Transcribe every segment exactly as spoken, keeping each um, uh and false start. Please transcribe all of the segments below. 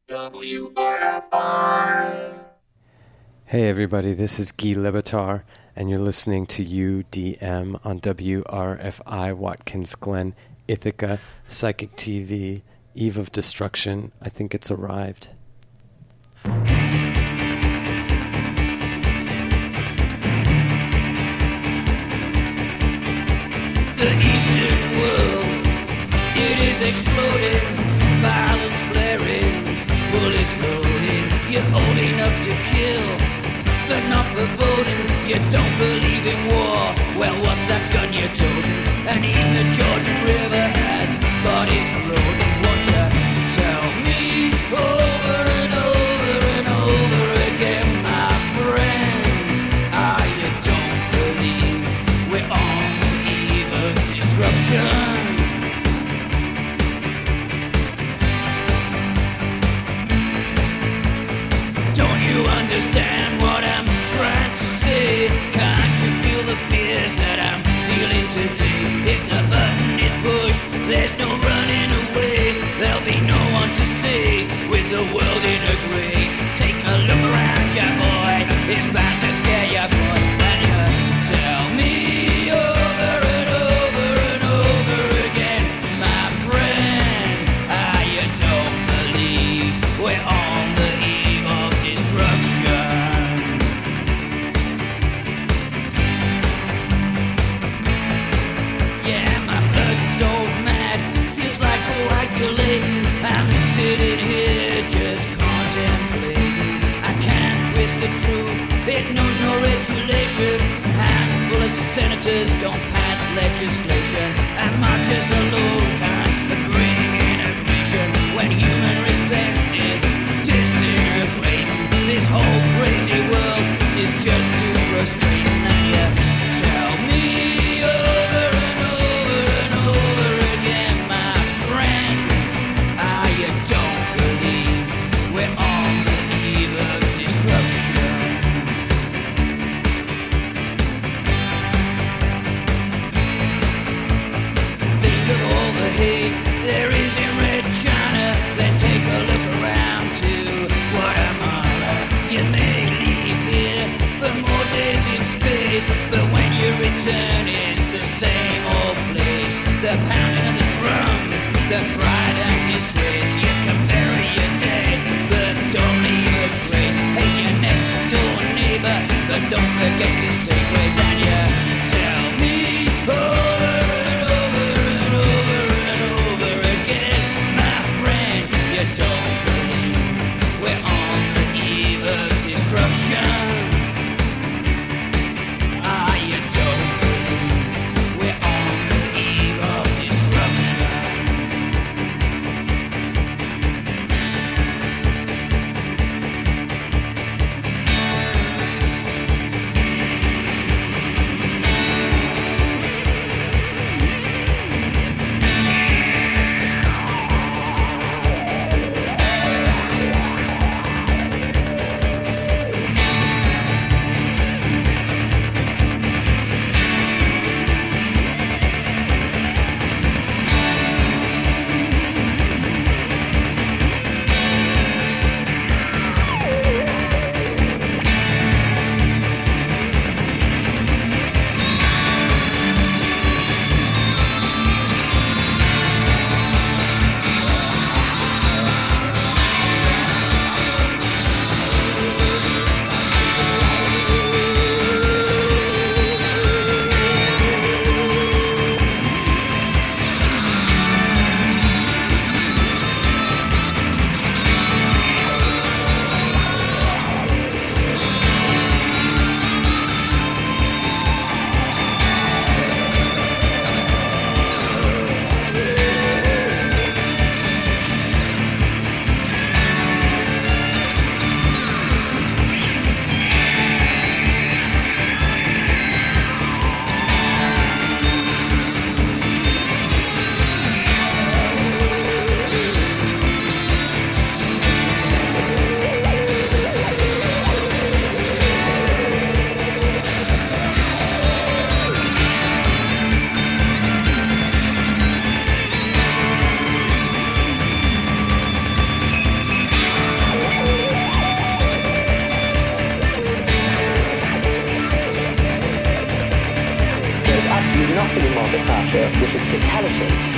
W R F I. Hey everybody, this is Guy Lebitar, and you're listening to U D M on W R F I, Watkins Glen, Ithaca, Psychic T V, Eve of Destruction. I think it's arrived. The eastern world, it is exploding, violence flaring, bullets loading. You're old enough to kill, but not for voting. You don't believe in war, well what's that gun you're toting? And even the Jordan River has bodies floating. Won't you tell me over and over and over again, my friend? Ah, you don't believe we're on the eve of destruction. Don't you understand what I'm trying to say? Can't you feel the fears that I'm feeling today? If the button is pushed, there's no running away. There'll be no one to say with the world in a grey. Take a look around ya, boy. It's bound to scare ya, boy. And you tell me over and over and over again, my friend, ah, you don't believe we're on the eve of destruction. culture with its intelligence.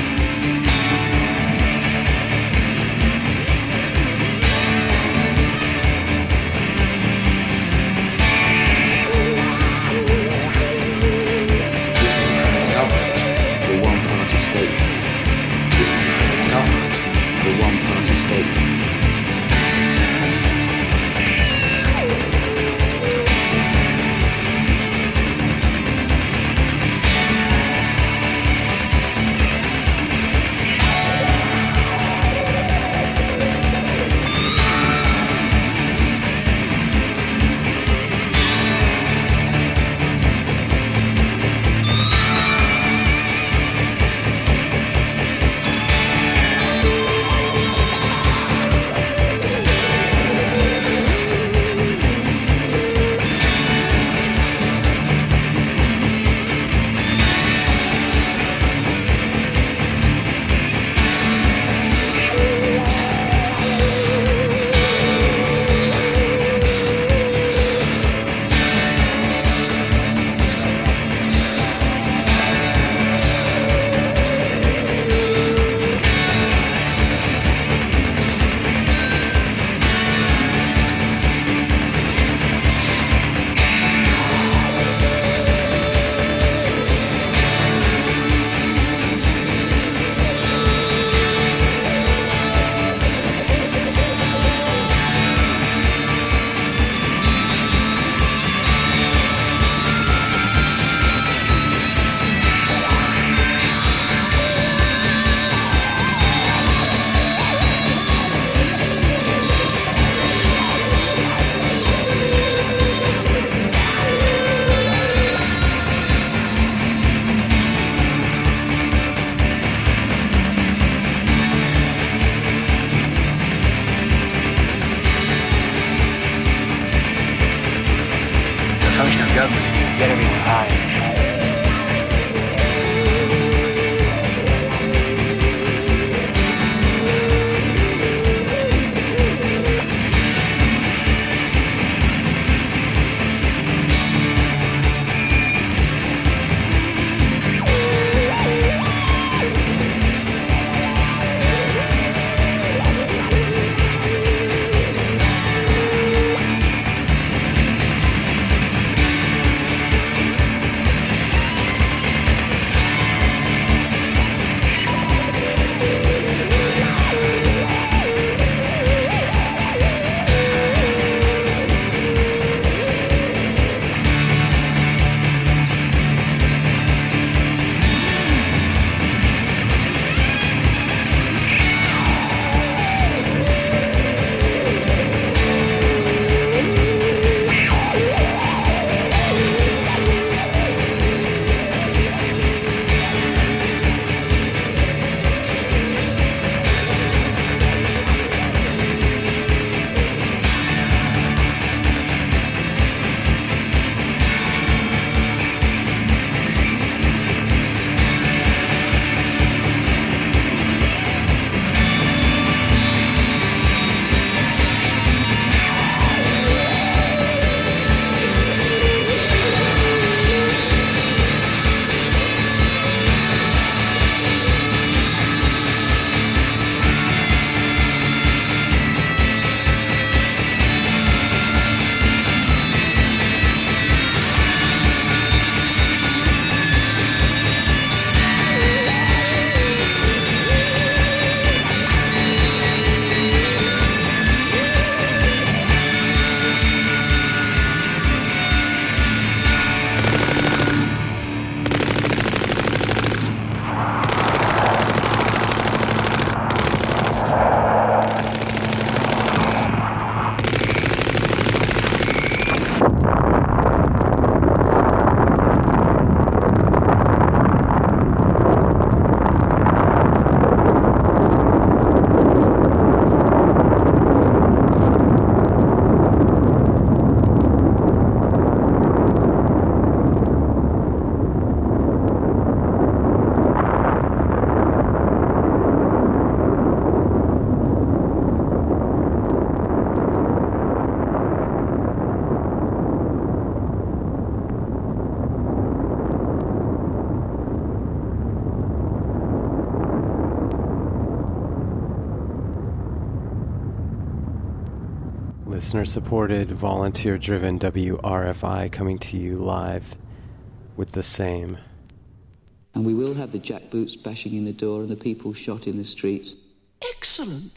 listener-supported, volunteer-driven W R F I coming to you live with the same. And we will have the jackboots bashing in the door and the people shot in the streets. Excellent.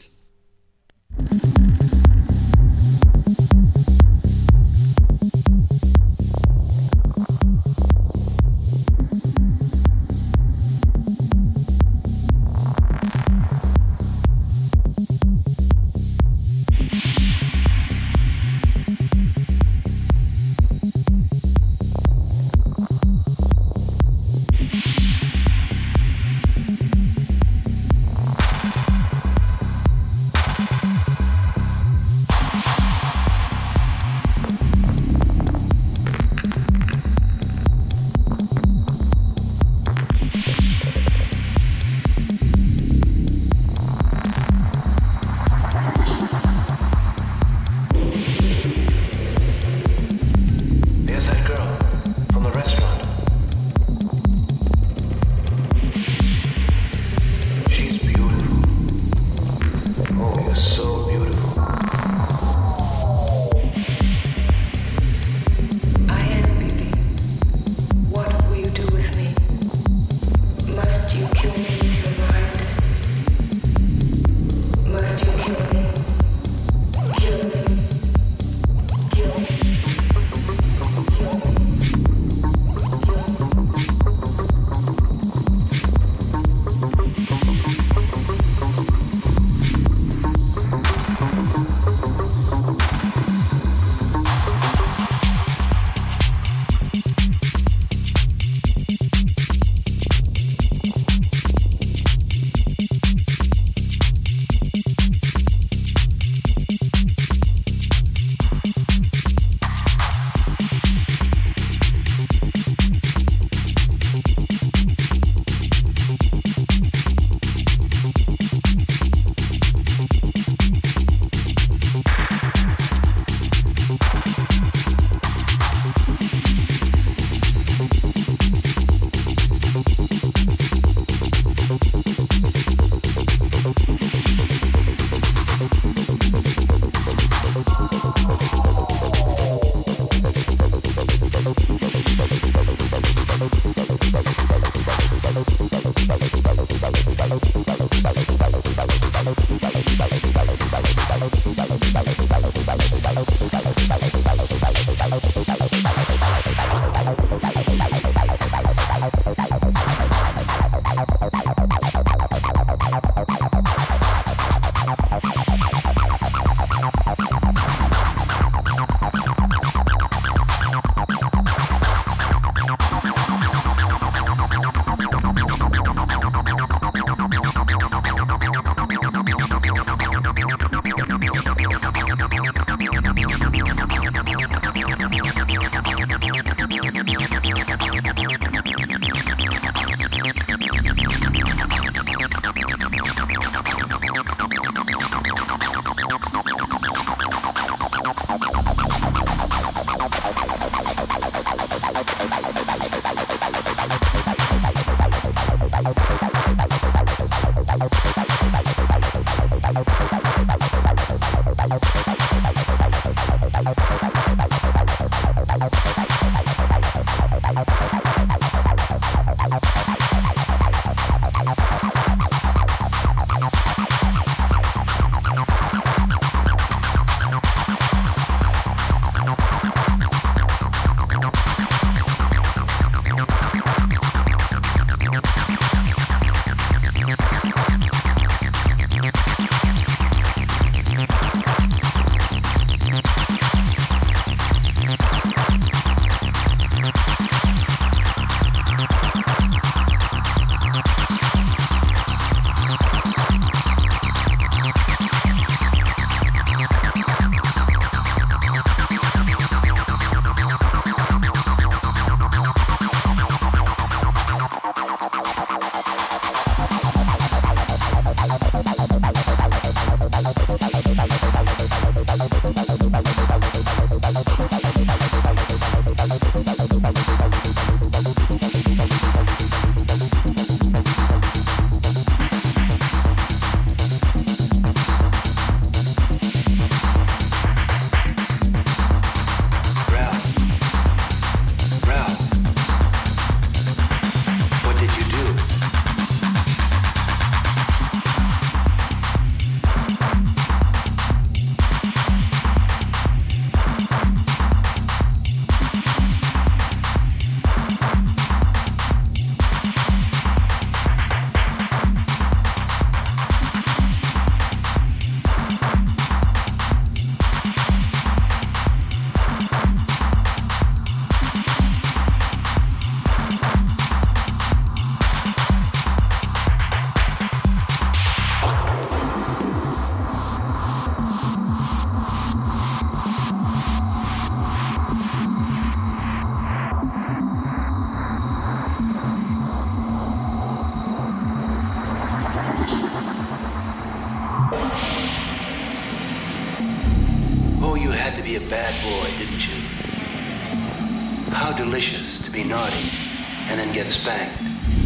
you had to be a bad boy, didn't you? How delicious to be naughty and then get spanked.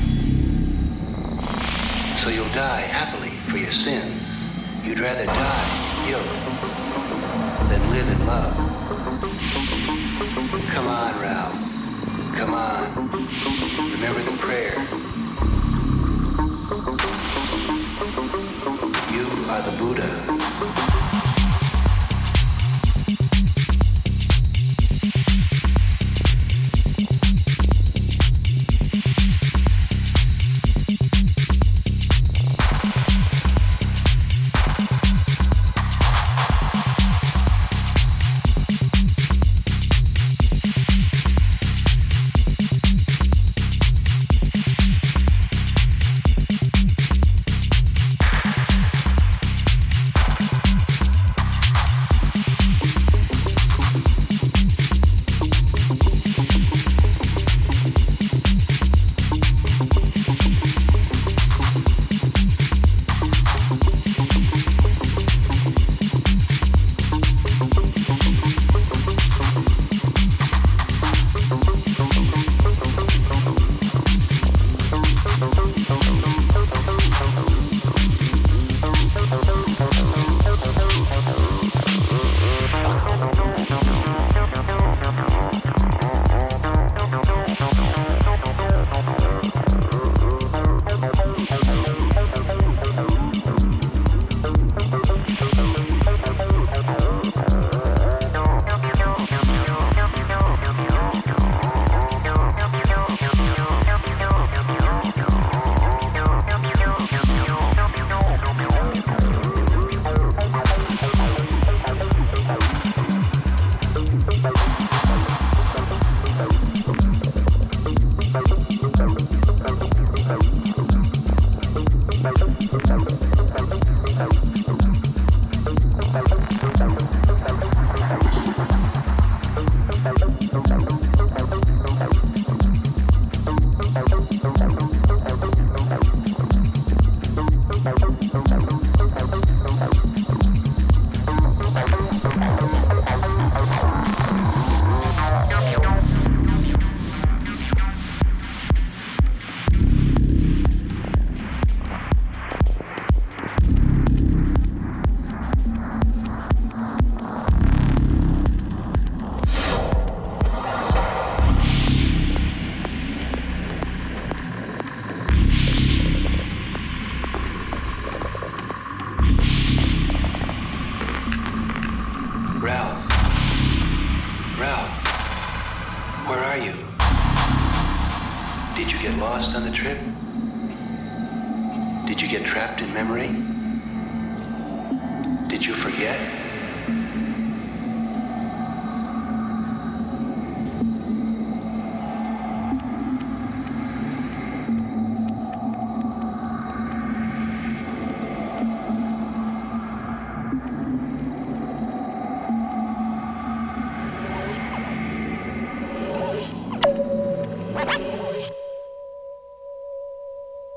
So you'll die happily for your sins. You'd rather die in guilt than live in love. Come on, Ralph. Come on. Remember the prayer. You are the Buddha.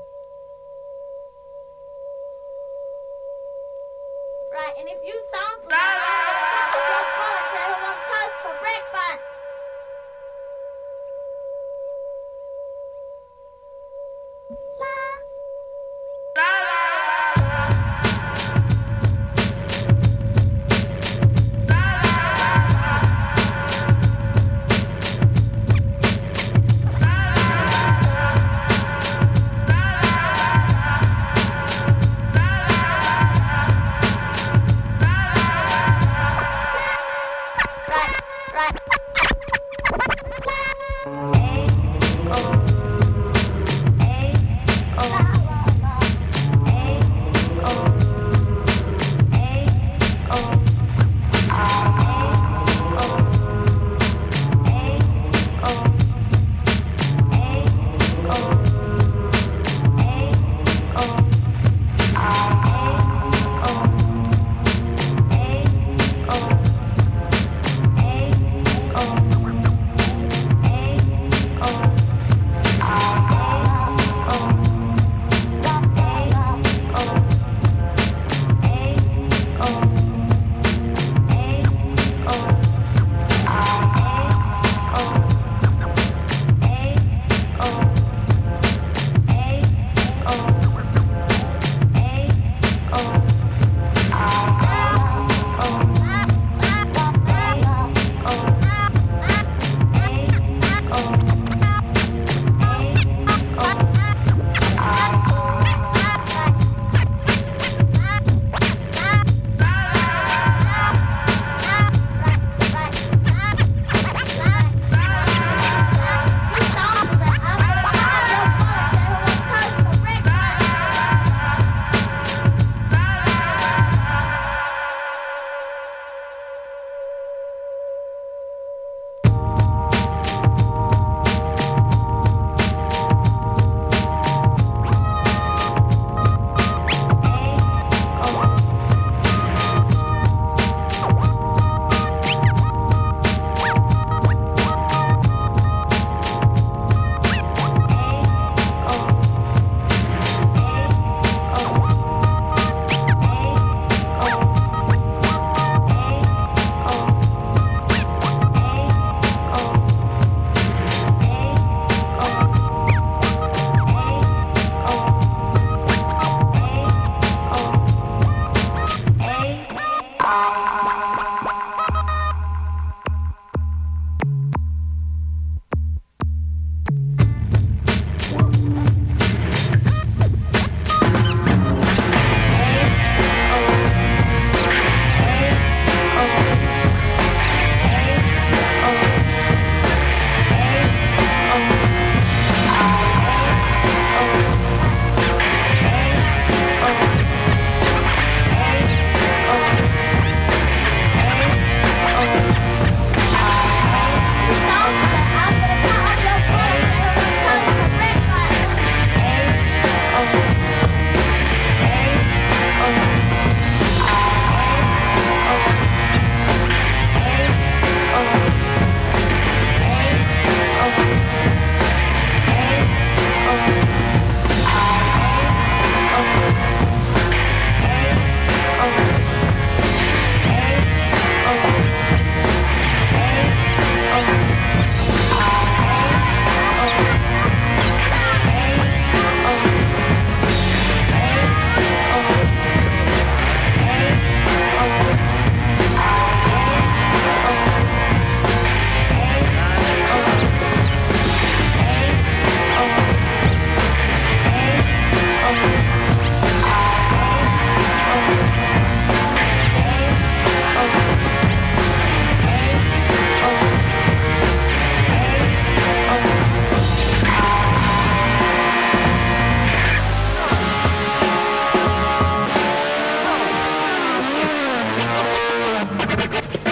Right, and if you sound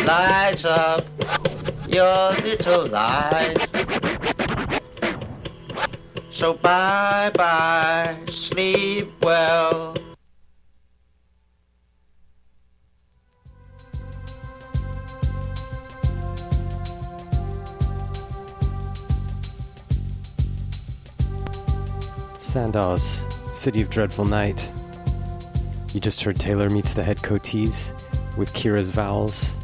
light up your little light. So bye-bye, sleep well. Sandals, City of Dreadful Night. You just heard Taylor Meets the Head Coatees with Kira's Vowels.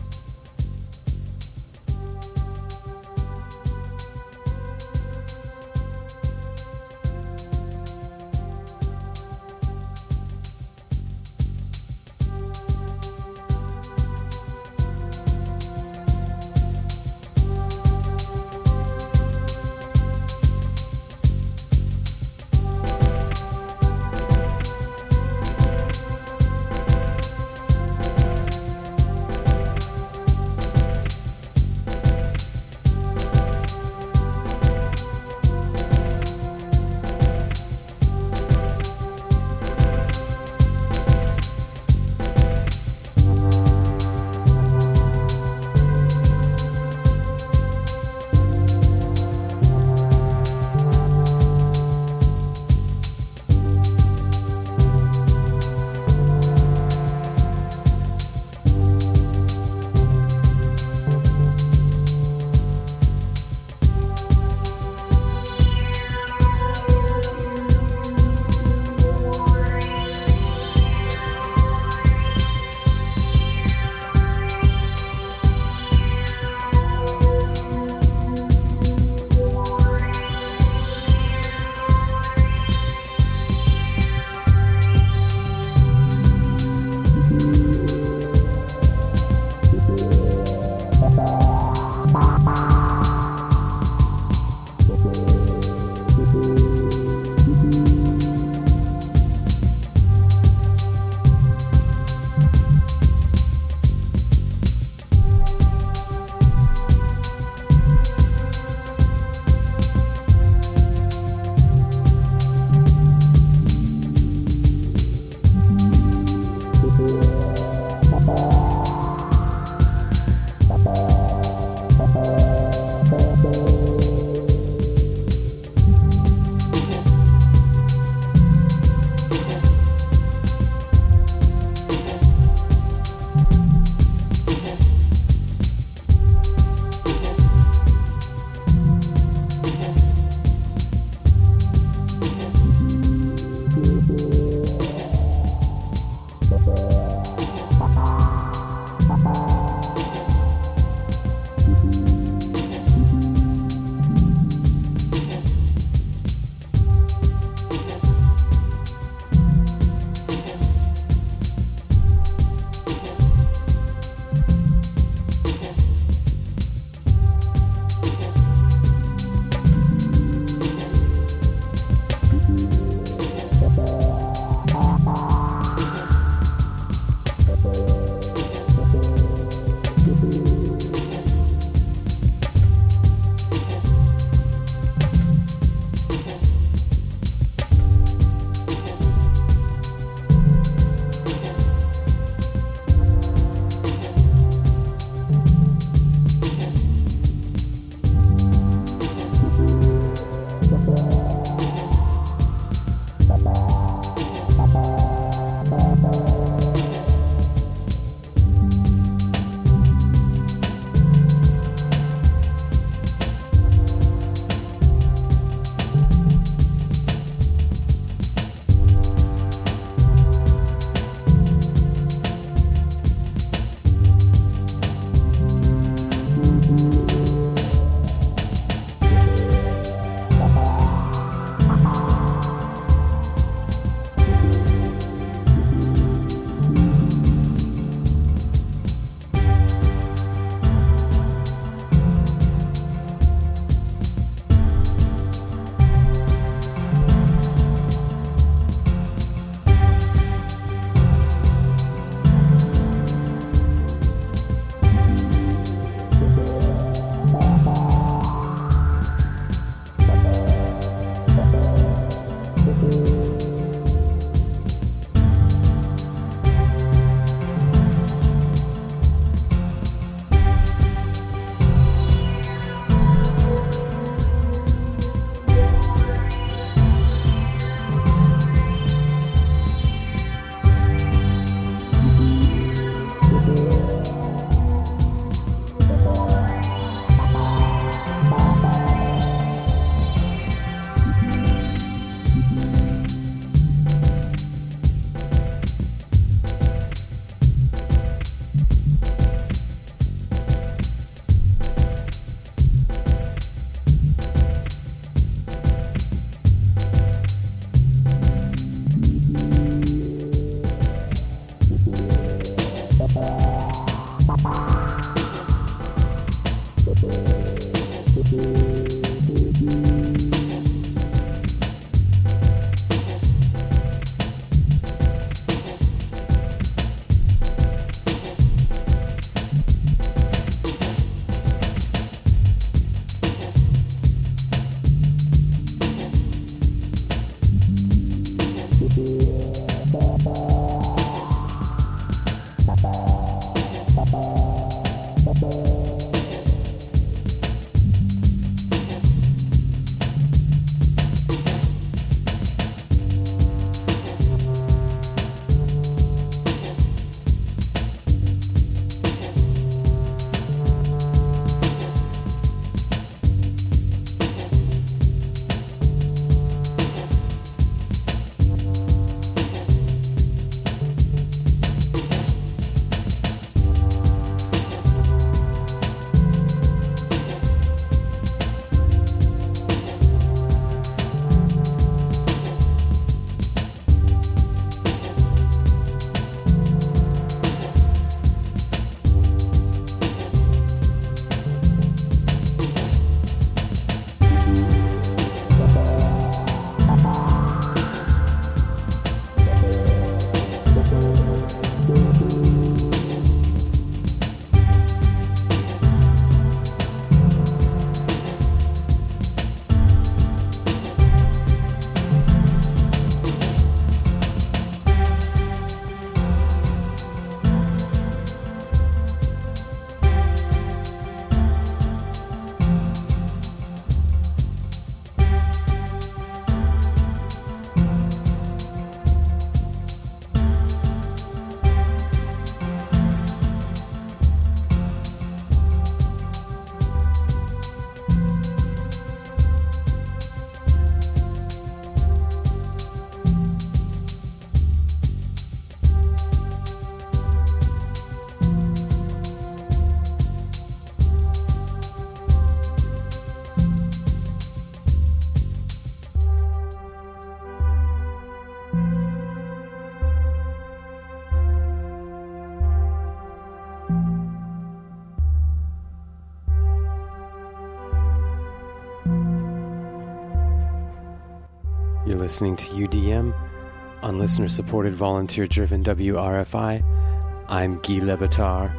You're listening to U D M on listener-supported, volunteer-driven W R F I. I'm Guy Levitar.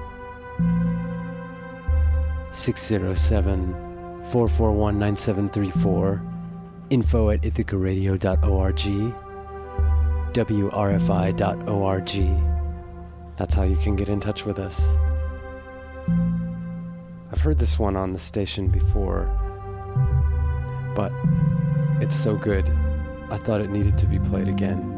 six oh seven, four four one, nine seven three four. Info at ithaca radio dot org. W R F I dot org. That's how you can get in touch with us. I've heard this one on the station before, but it's so good, I thought it needed to be played again.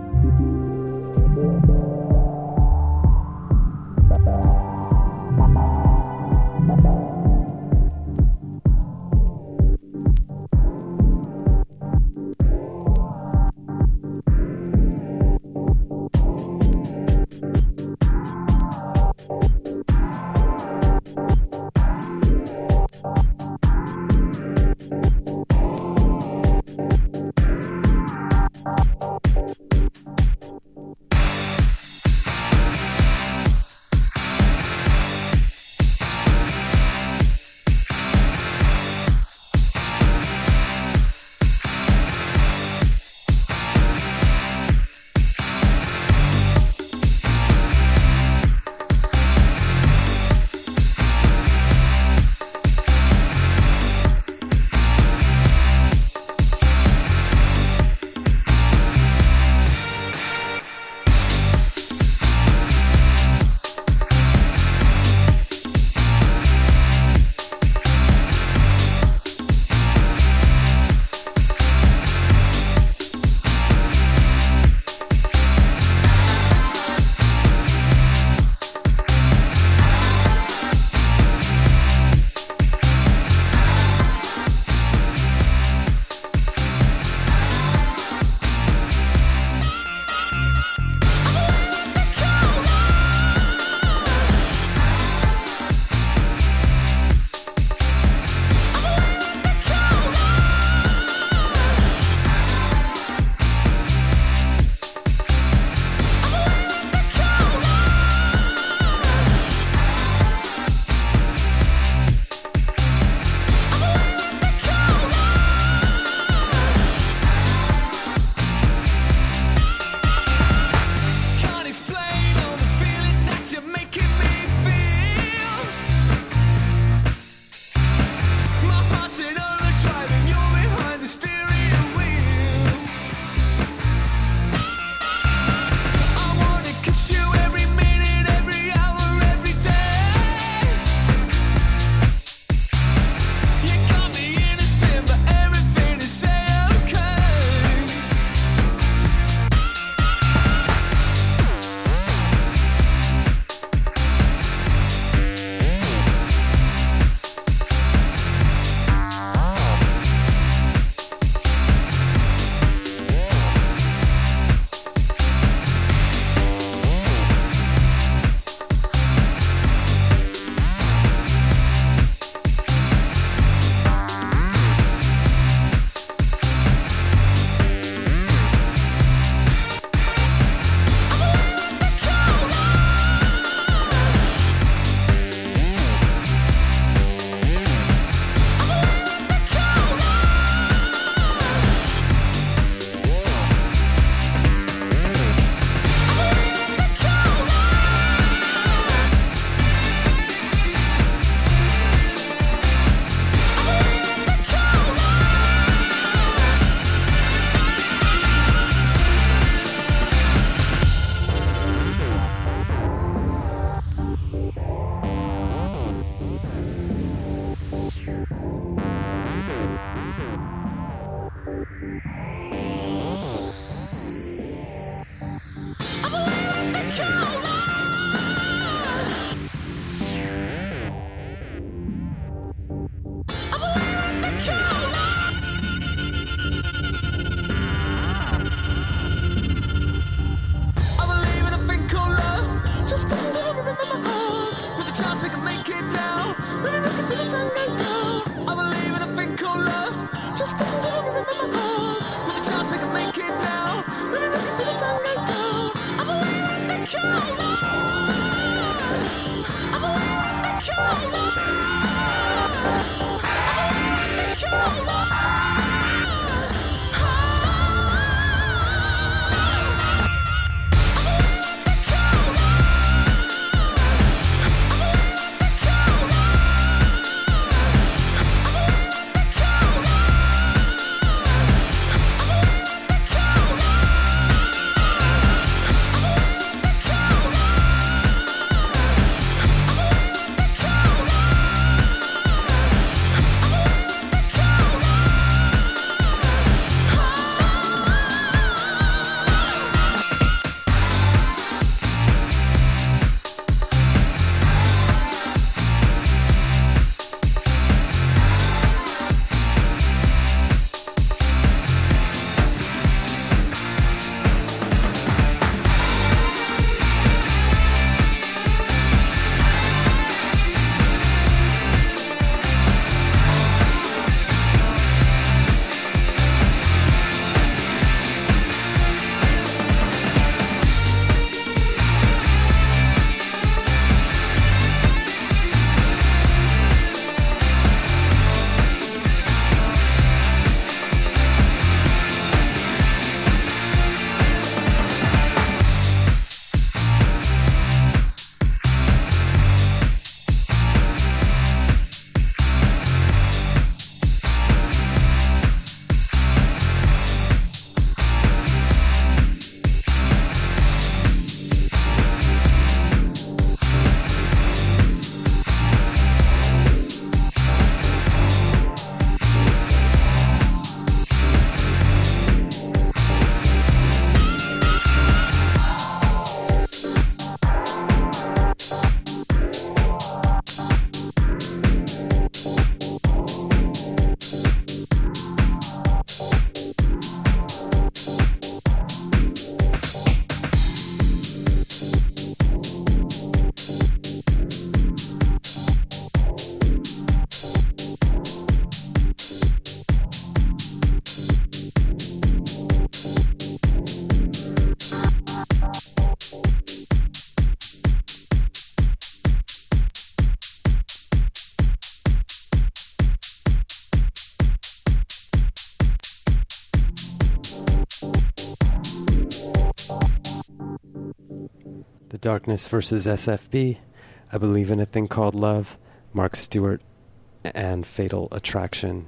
Darkness versus S F B, I Believe in a Thing Called Love, Mark Stewart, and Fatal Attraction.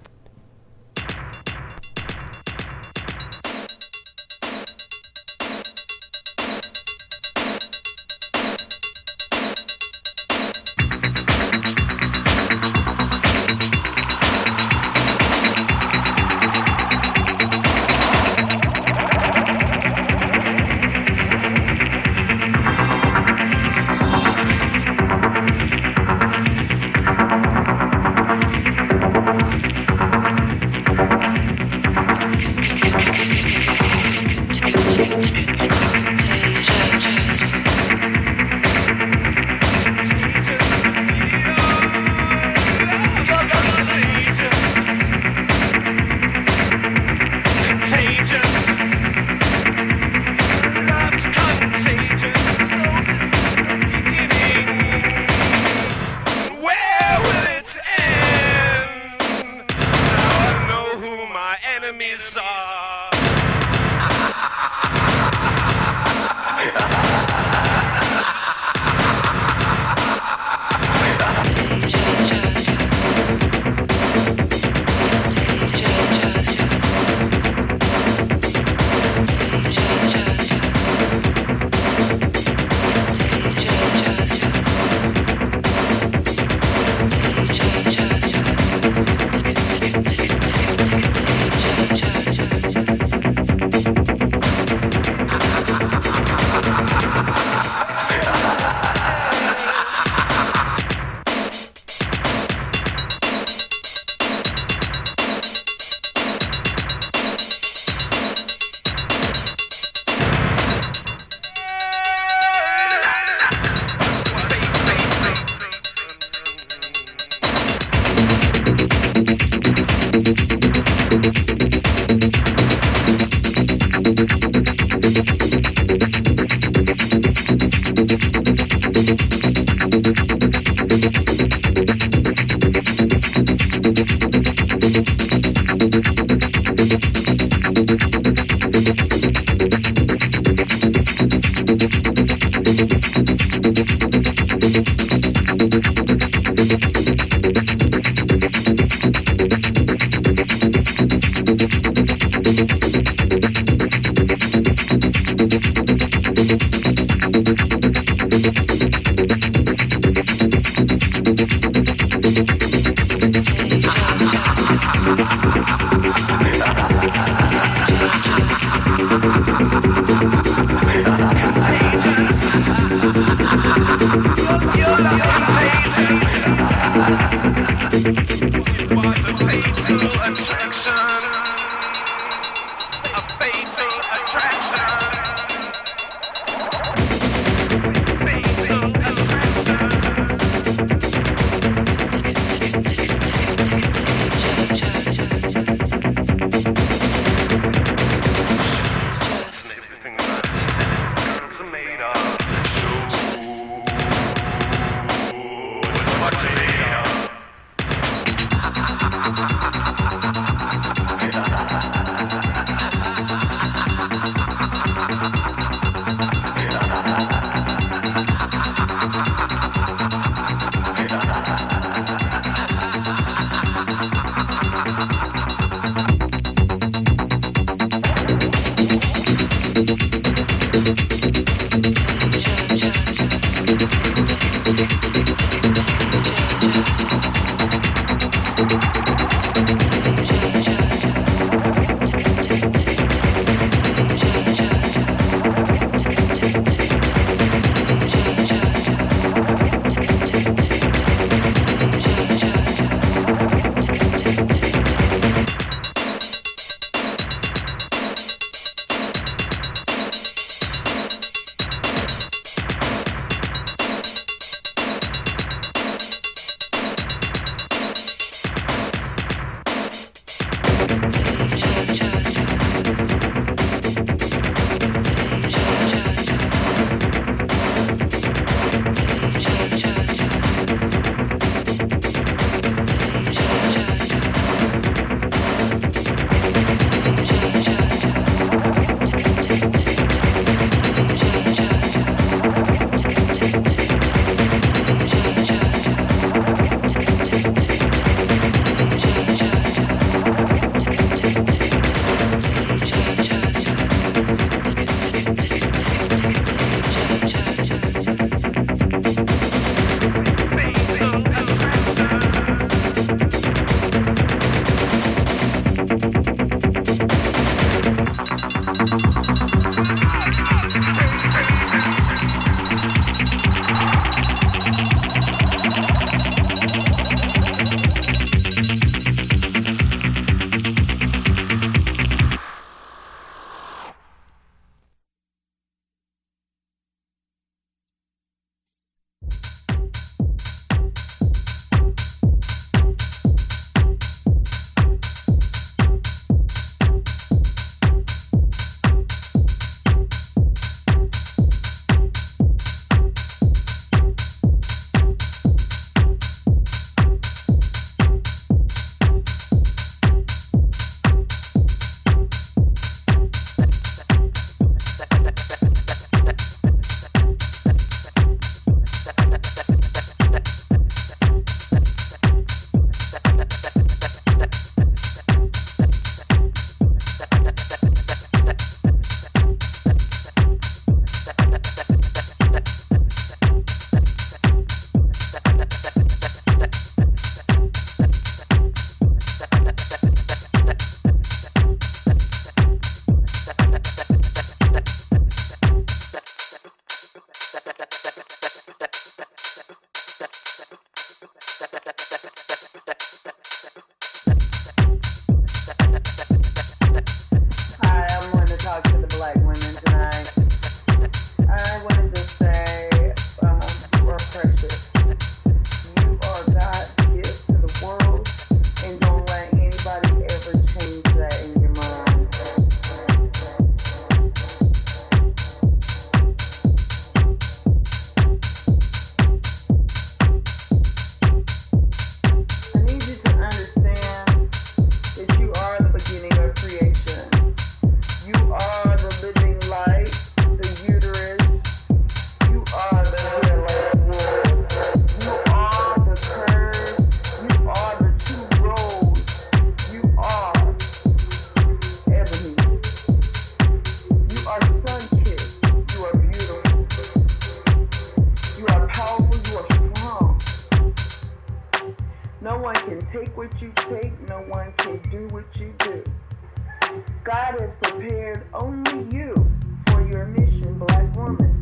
No one can take what you take. No one can do what you do. God has prepared only you for your mission, black woman.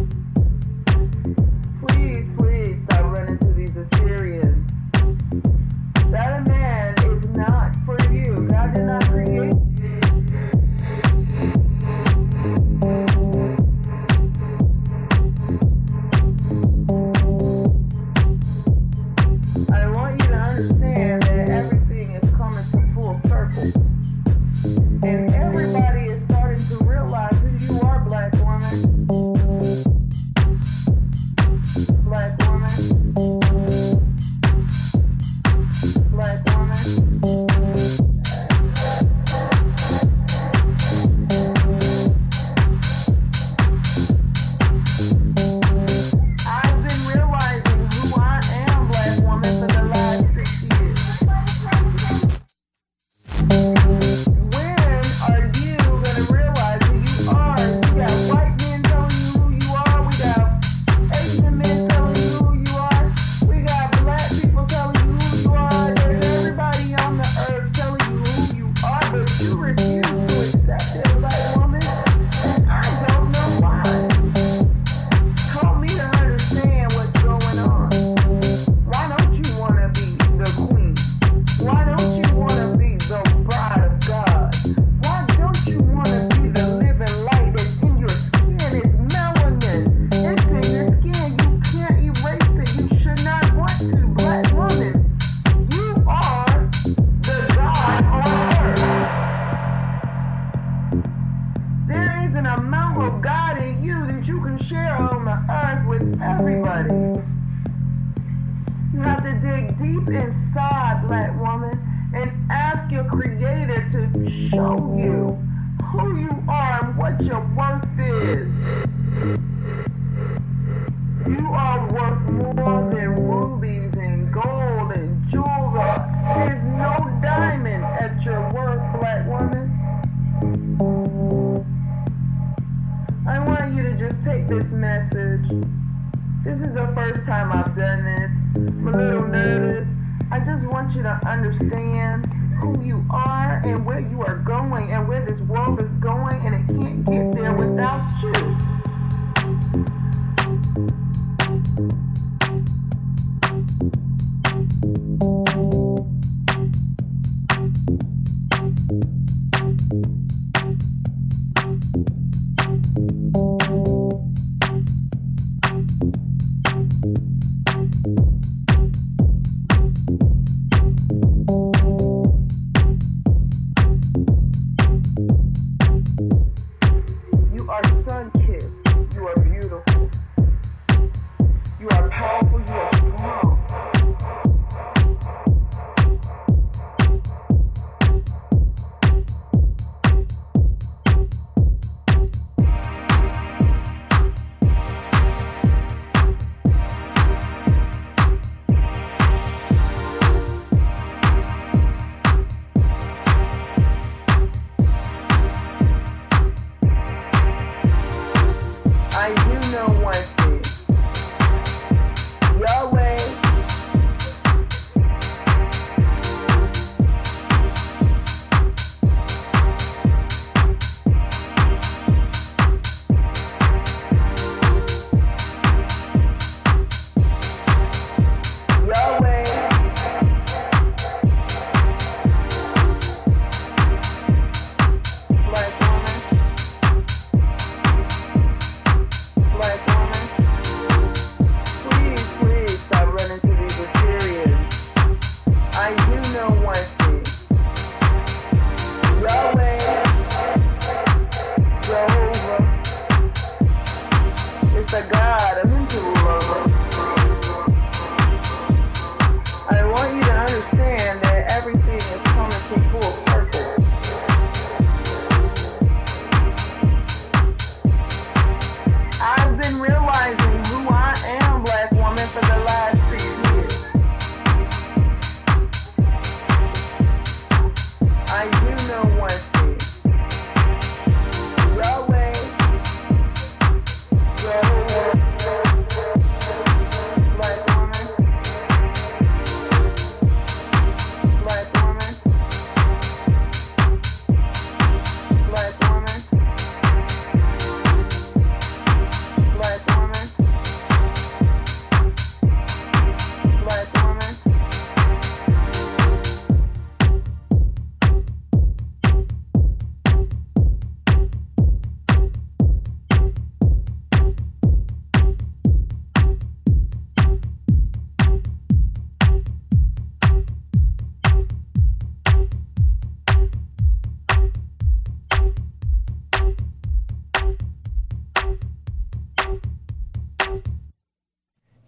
Please, please stop running to these Assyrians. That a man is not for you. God did not create you. I want you to understand that everything is coming to full circle. And everybody is starting to realize who you are, black woman. Black woman. Black woman. I've been realizing who I am, black woman, for the last six years. When are you gonna realize who you are? We got white men telling you who you are. We got Asian men telling you who you are. We got black people telling you who you are. There's everybody on the earth telling you who you are, but you refuse to accept it, black woman. And I don't know why. Help me to understand what's going on. Why don't you want to be the queen? Why don't you want to be the bride of God? Why don't you want to be the living light that's in your skin? It's melanin. It's in your skin. You can't erase it. You should not want to, black woman. You are the God on earth. There is an amount of God in you that you can share on the earth with everybody. You have to dig deep inside, black woman, and ask your creator to show you who you are and what your worth is. You are worth more than rubies and gold and jewels. There's no diamond at your worth, black woman. I want you to just take this message. This is the first time I've done this. I'm a little nervous. I just want you to understand who you are and where you are going and where this world is going, and it can't get there without you.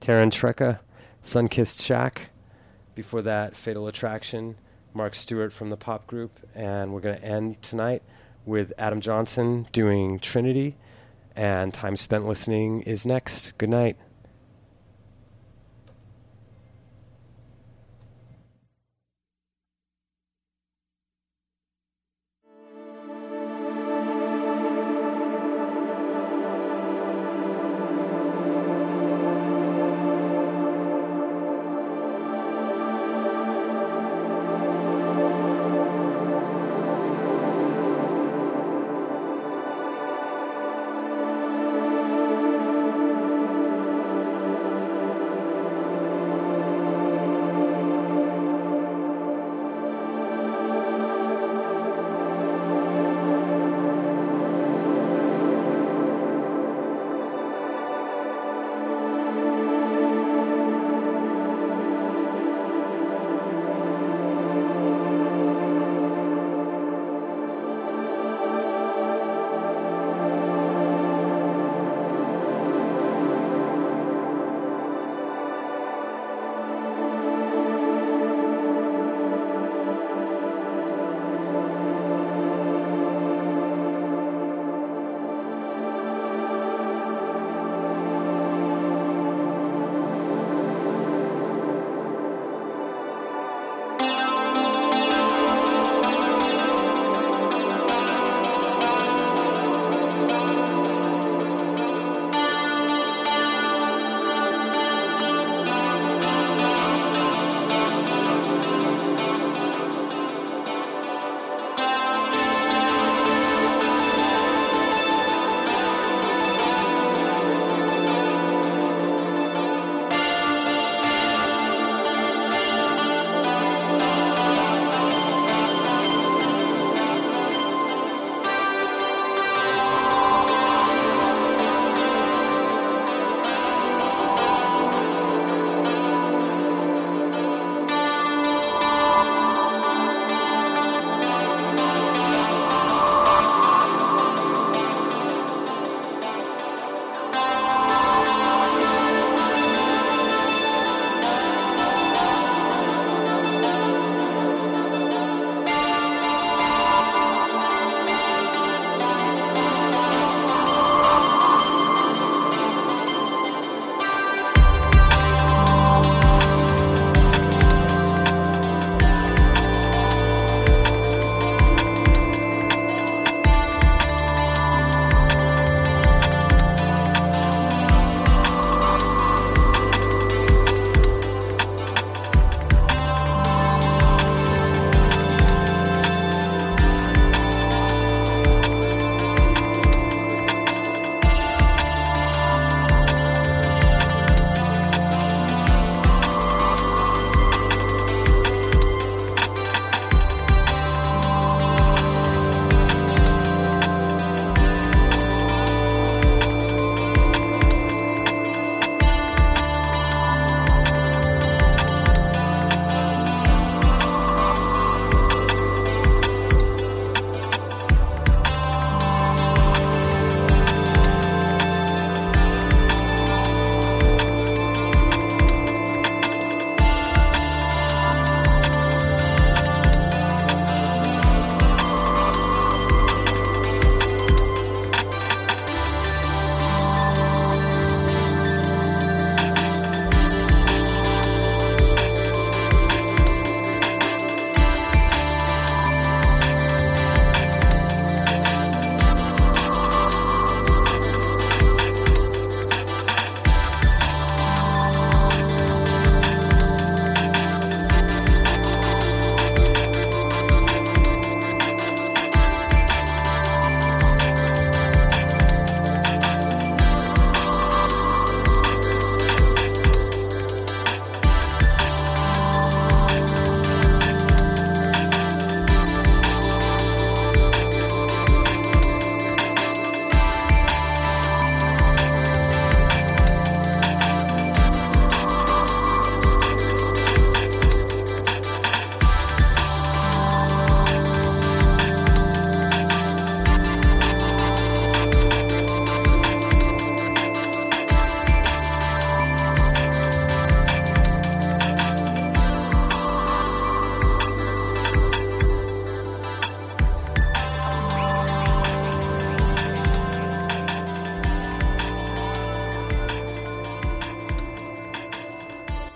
Karen Trecca, Sunkissed Shack. Before that, Fatal Attraction, Mark Stewart from the pop group. And we're going to end tonight with Adam Johnson doing Trinity. And Time Spent Listening is next. Good night.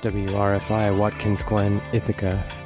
W R F I, Watkins Glen, Ithaca.